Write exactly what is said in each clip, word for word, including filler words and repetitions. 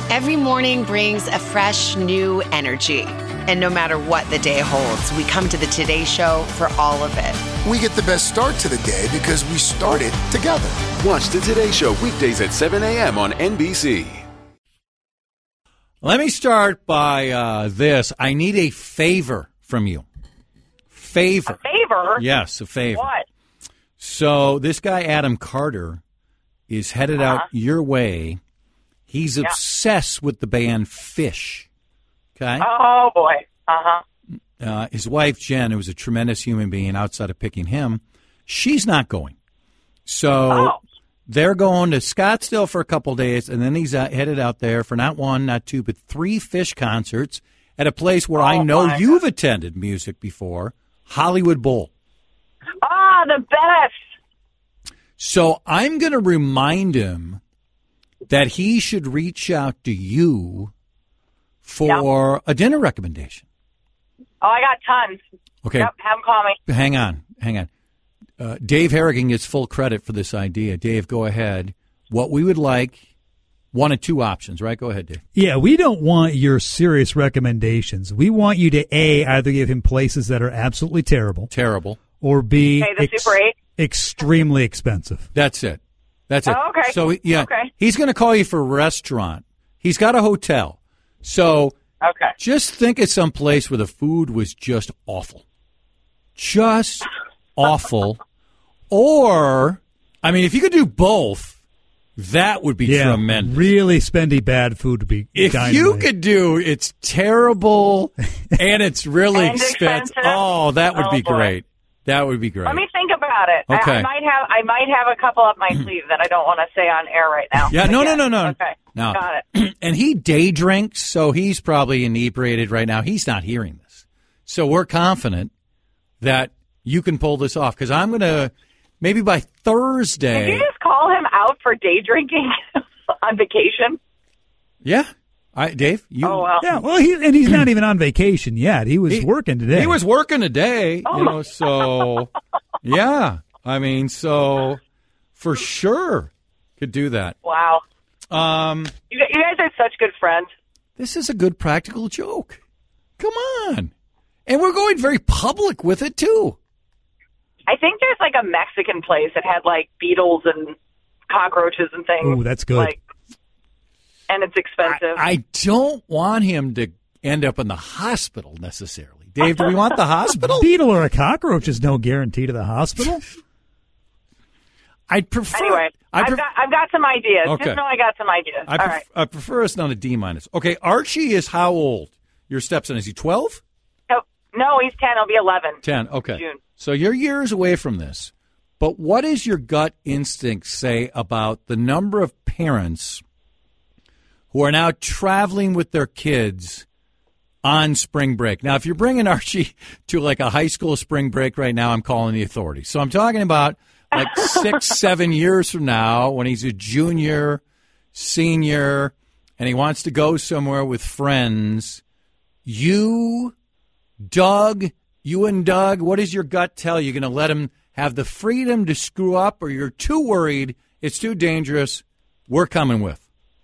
Every morning brings a fresh, new energy. And no matter what the day holds, we come to the Today Show for all of it. We get the best start to the day because we started together. Watch the Today Show weekdays at seven a.m. on N B C. Let me start by uh, this. I need a favor from you. Favor. A favor? Yes, a favor. What? So this guy, Adam Carter, is headed uh-huh. out your way. He's yeah. obsessed with the band Phish. Okay? Oh, boy. Uh-huh. Uh, his wife, Jen, who was a tremendous human being outside of picking him, she's not going. So oh. they're going to Scottsdale for a couple days, and then he's uh, headed out there for not one, not two, but three Phish concerts at a place where oh, I know you've God. attended music before, Hollywood Bowl. Ah, the best. So I'm going to remind him that he should reach out to you for yep. a dinner recommendation. Oh, I got tons. Okay. Yep, have him call me. Hang on, hang on. Uh, Dave Harrigan gets full credit for this idea. Dave, go ahead. What we would like, one of two options, right? Go ahead, Dave. Yeah, we don't want your serious recommendations. We want you to, A, either give him places that are absolutely terrible. Terrible. Or B, okay, the ex- Super eight. extremely expensive. That's it. That's it. Oh, okay. So, yeah, okay. he's going to call you for a restaurant. He's got a hotel. So okay. just think of some place where the food was just awful. Just awful. Or, I mean, if you could do both, that would be yeah, tremendous. Really spendy bad food would be If dynamite. you could do it's terrible and it's really and expensive. expensive. Oh, that would oh, be boy. great. That would be great. Let me think about it. Okay. I, I might have I might have a couple up my sleeve that I don't want to say on air right now. Yeah, no, no, no, no. Okay. No. Got it. And he day drinks, so he's probably inebriated right now. He's not hearing this. So we're confident that you can pull this off because I'm going to, maybe by Thursday. Did you just call him out for day drinking on vacation? Yeah. I, Dave, you. Oh, well. Yeah, well, he, and he's not even on vacation yet. He was he, working today. He was working today, oh, you know, so, yeah. I mean, so for sure could do that. Wow. Um, you, you guys are such good friends. This is a good practical joke. Come on. And we're going very public with it, too. I think there's like a Mexican place that had like beetles and cockroaches and things. Ooh, that's good. Like, and it's expensive. I, I don't want him to end up in the hospital necessarily. Dave, do we want the hospital? A beetle or a cockroach is no guarantee to the hospital. I'd prefer. Anyway, I I've, pref- got, I've got some ideas. Okay. Just know I got some ideas. I, All pref- right. I prefer us not a D minus. Okay, Archie is how old? Your stepson, is he twelve? No, no, he's ten. He'll be eleven. ten, okay. June. So you're years away from this. But what does your gut instinct say about the number of parents who are now traveling with their kids on spring break? Now, if you're bringing Archie to like a high school spring break right now, I'm calling the authorities. So I'm talking about like six, seven years from now when he's a junior, senior, and he wants to go somewhere with friends. You, Doug, you and Doug, what does your gut tell you? You're going to let him have the freedom to screw up, or you're too worried, it's too dangerous, we're coming with?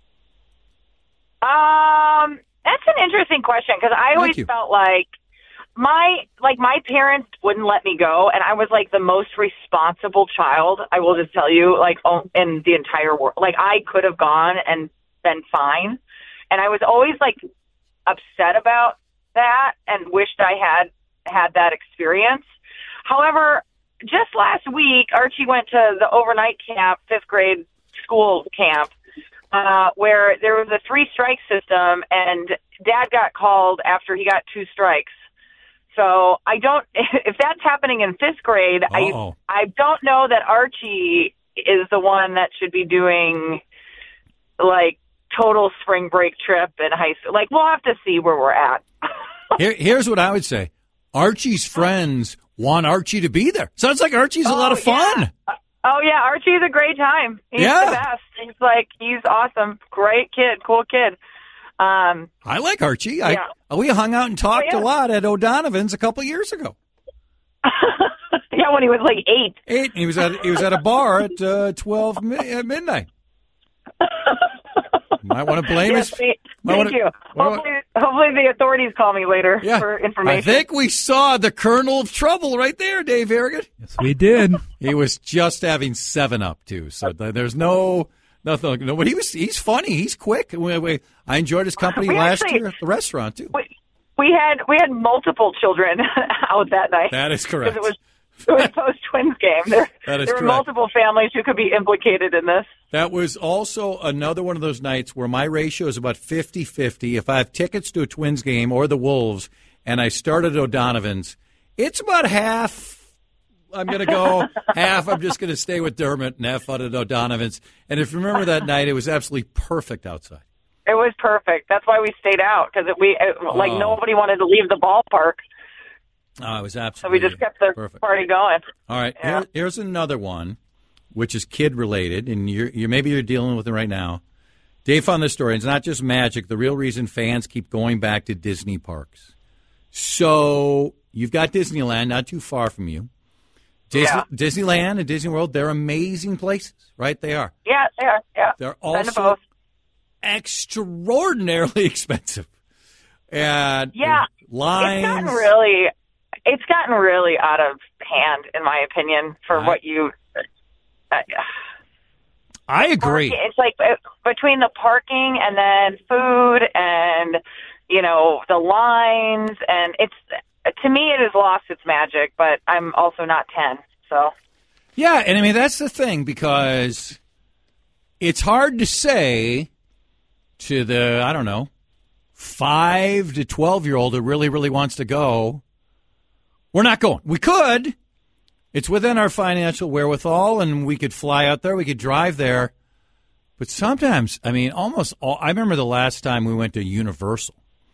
Um, that's an interesting question because I always you. felt like my like my parents wouldn't let me go, and I was like the most responsible child. I will just tell you, like oh, in the entire world, like I could have gone and been fine, and I was always like upset about that and wished I had had that experience. However, just last week, Archie went to the overnight camp, fifth grade school camp, uh, where there was a three strike system, and Dad got called after he got two strikes. So I don't, if that's happening in fifth grade, Uh-oh. I I don't know that Archie is the one that should be doing like total spring break trip in high school. Like we'll have to see where we're at. Here, here's what I would say. Archie's friends want Archie to be there. Sounds like Archie's a Oh, lot of fun. Yeah. Oh, yeah. Archie's a great time. He's Yeah. the best. He's like, he's awesome. Great kid. Cool kid. Um, I like Archie. Yeah. I, we hung out and talked Oh, yeah. a lot at O'Donovan's a couple years ago. yeah, when he was like eight. Eight. He was at he was at a bar at uh, twelve mi- at midnight. Might want to blame yes, us. Thank wanna, you. Hopefully, hopefully the authorities call me later yeah, for information. I think we saw the kernel of trouble right there, Dave Harrigan. Yes, we did. He was just having seven up too, so th- there's no nothing. No, but he was. He's funny. He's quick. We, we, I enjoyed his company we last actually, year at the restaurant too. We, we had we had multiple children out that night. That is correct. It was it was post Twins game. There, that is there were correct. multiple families who could be implicated in this. That was also another one of those nights where my ratio is about fifty-fifty. If I have tickets to a Twins game or the Wolves and I start at O'Donovan's, it's about half I'm going to go, half I'm just going to stay with Dermot and have fun at O'Donovan's. And if you remember that night, it was absolutely perfect outside. It was perfect. That's why we stayed out, because we it, like Oh. nobody wanted to leave the ballpark. Oh, it was So absolutely we just kept the perfect. party going. All right, Yeah. here, here's another one, which is kid related, and you're, you're maybe you're dealing with it right now. Dave found this story. It's not just magic. The real reason fans keep going back to Disney parks. So you've got Disneyland not too far from you. Disney, Yeah. Disneyland and Disney World, they're amazing places, right? They are. Yeah, yeah, yeah. They're Been to also both. extraordinarily expensive. And Yeah, lines. It's gotten really, it's gotten really out of hand, in my opinion, for I- what you. Uh, I agree. It's like uh, between the parking and then food and you know the lines, and it's to me it has lost its magic. But I'm also not ten, so. Yeah, and I mean, that's the thing, because it's hard to say to the, I don't know, five to twelve-year-old who really, really wants to go, we're not going. We could. It's within our financial wherewithal, and we could fly out there. We could drive there. But sometimes, I mean, almost all, I remember the last time we went to Universal.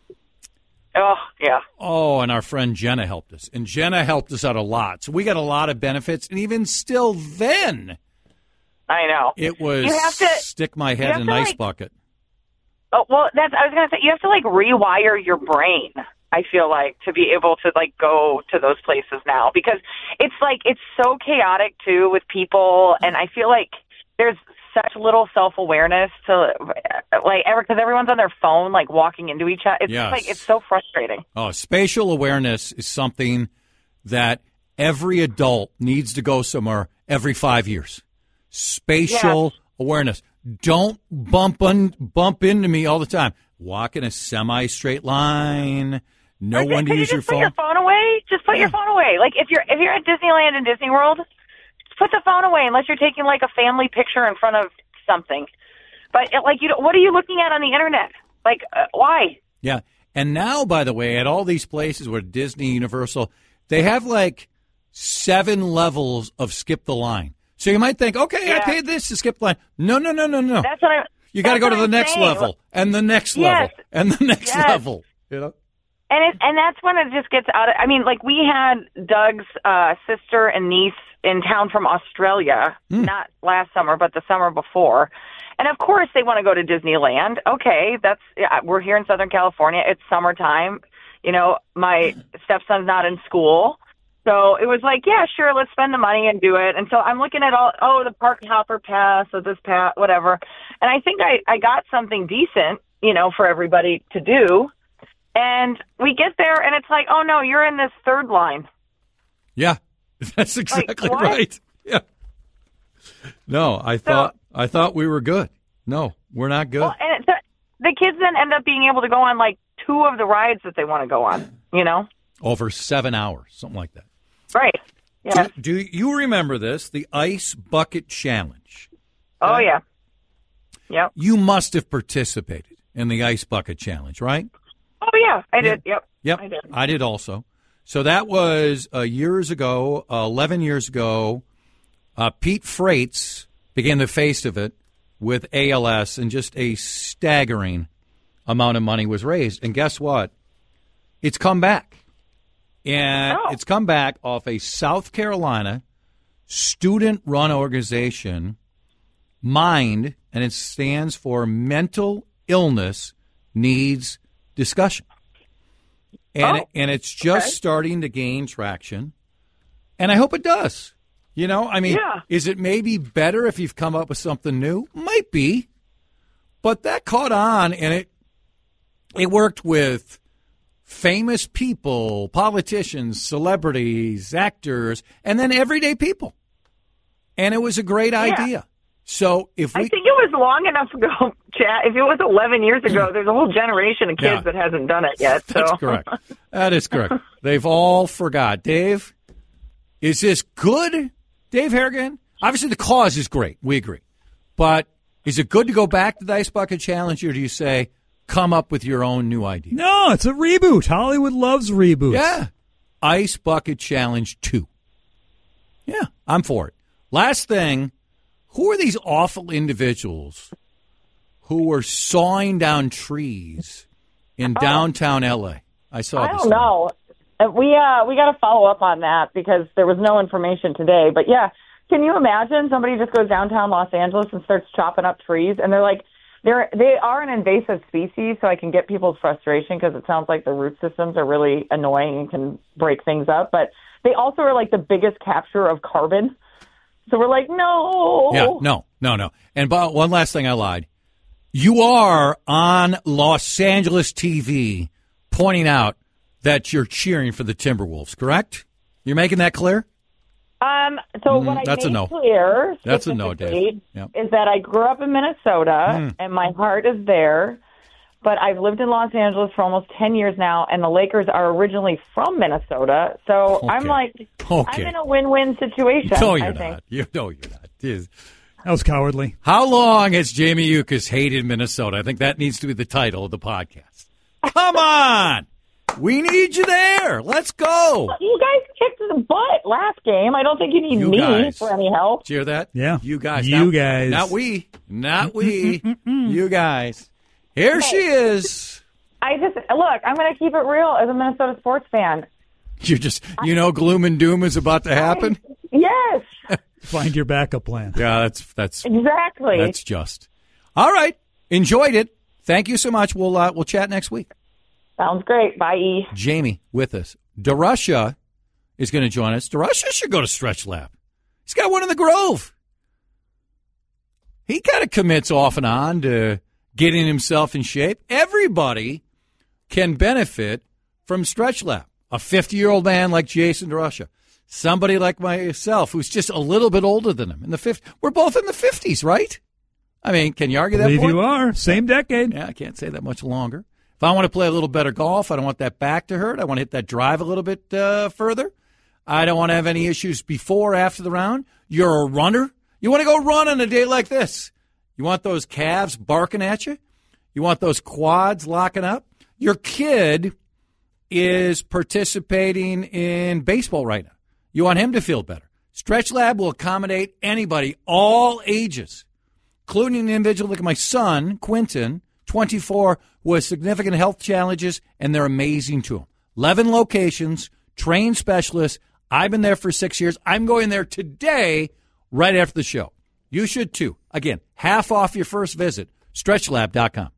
Oh yeah. Oh, and our friend Jenna helped us. And Jenna helped us out a lot. So we got a lot of benefits. And even still then, I know. it was You have to- stick my you head have in to, an ice like- bucket. Oh, well, that's I was gonna say you have to like rewire your brain. I feel like to be able to like go to those places now, because it's like it's so chaotic too with people, and I feel like there's such little self awareness to like ever because everyone's on their phone like walking into each other. It's Yes. like it's so frustrating. Oh, spatial awareness is something that every adult needs to go somewhere every five years. Spatial awareness. Don't bump un, bump into me all the time. Walk in a semi-straight line. No Like, one to could use you your just put phone. your phone away? Just put Yeah. your phone away. Like if you're if you're at Disneyland and Disney World, just put the phone away unless you're taking like a family picture in front of something. But like you, don't, what are you looking at on the internet? Like uh, why? Yeah. And now, by the way, at all these places where Disney, Universal, they have like seven levels of skip the line. So you might think, okay, I Yeah. paid this to skip the line. No, no, no, no, no. That's what I. You got to that's go to what the I'm next saying. level and the next Yes. level and the next Yes. level. You know? And it, and that's when it just gets out of. I mean, like we had Doug's uh, sister and niece in town from Australia, Mm. not last summer, but the summer before. And of course, they want to go to Disneyland. Okay, that's yeah, we're here in Southern California. It's summertime. You know, my stepson's not in school. So it was like, yeah, sure, let's spend the money and do it. And so I'm looking at all, oh, the park hopper pass or this pass, whatever. And I think I, I got something decent, you know, for everybody to do. And we get there and it's like, oh, no, you're in this third line. Yeah, that's exactly what? right. Yeah. No, I thought I thought we were good. No, we're not good. Well, and it, the kids then end up being able to go on like two of the rides that they want to go on, you know? Over seven hours, something like that. Right. Yeah. Do, do you remember this? The Ice Bucket Challenge. Oh, yeah. Yep. You must have participated in the Ice Bucket Challenge, right? Oh, yeah, I did. Yep. Yep. I did. I did also. So that was uh, years ago, uh, eleven years ago. Uh, Pete Freites became the face of it with A L S, and just a staggering amount of money was raised. And guess what? It's come back. And Oh. it's come back off a South Carolina student-run organization, MIND, and it stands for Mental Illness Needs Discussion. And, Oh, it, and it's just okay. starting to gain traction, and I hope it does. You know, I mean, Yeah. is it maybe better if you've come up with something new? Might be. But that caught on, and it it worked with famous people, politicians, celebrities, actors, and then everyday people. And it was a great Yeah. idea. So if we, I think it was long enough ago, Chad. If it was eleven years ago, there's a whole generation of kids Yeah. that hasn't done it yet. So. That's correct. That is correct. They've all forgot. Dave, is this good, Dave Harrigan? Obviously, the cause is great. We agree. But is it good to go back to the Ice Bucket Challenge, or do you say, come up with your own new idea? No, it's a reboot. Hollywood loves reboots. Yeah. Ice Bucket Challenge two. Yeah, I'm for it. Last thing, who are these awful individuals who were sawing down trees in downtown L A? I saw I this. don't know. Uh, We uh we got to follow up on that because there was no information today. But yeah, can you imagine somebody just goes downtown Los Angeles and starts chopping up trees, and they're like, they're they are an invasive species, so I can get people's frustration because it sounds like the root systems are really annoying and can break things up. But they also are like the biggest capture of carbon. So we're like, no. Yeah, no, no, no. And but one last thing, I lied. You are on Los Angeles T V pointing out that you're cheering for the Timberwolves, correct? You're making that clear? Um, so Mm, what I that's a made no. clear That's a no, specifically Dave. Yep. is that I grew up in Minnesota Mm. and my heart is there, but I've lived in Los Angeles for almost ten years now, and the Lakers are originally from Minnesota. So I'm Okay. like, Okay. I'm in a win-win situation. No, I you're think. not. You, no, you're not. Jeez. That was cowardly. How long has Jamie Yuccas hated Minnesota? I think that needs to be the title of the podcast. Come on. We need you there. Let's go. You guys kicked the butt last game. I don't think you need You me guys. for any help. Did you hear that? Yeah. You guys. You Not- guys. Not we. Not we. You guys. Here she is. I just look. I'm going to keep it real as a Minnesota sports fan. You just, you know, gloom and doom is about to happen. Yes, Find your backup plan. Yeah, that's that's exactly. that's just. All right. Enjoyed it. Thank you so much. We'll uh, we'll chat next week. Sounds great. Bye. Jamie with us. DeRusha is going to join us. DeRusha should go to Stretch Lab. He's got one in the Grove. He kind of commits off and on to getting himself in shape. Everybody can benefit from Stretch Lab. A fifty-year-old man like Jason DeRusha. Somebody like myself who's just a little bit older than him. In the fifties. We're both in the fifties, right? I mean, can you argue that Believe point? you are. Same decade. Yeah, I can't say that much longer. If I want to play a little better golf, I don't want that back to hurt. I want to hit that drive a little bit uh, further. I don't want to have any issues before or after the round. You're a runner. You want to go run on a day like this. You want those calves barking at you? You want those quads locking up? Your kid is participating in baseball right now. You want him to feel better. Stretch Lab will accommodate anybody, all ages, including an individual like my son, Quentin, twenty-four, who has significant health challenges, and they're amazing to him. eleven locations, trained specialists. I've been there for six years. I'm going there today right after the show. You should too. Again, half off your first visit, stretch lab dot com.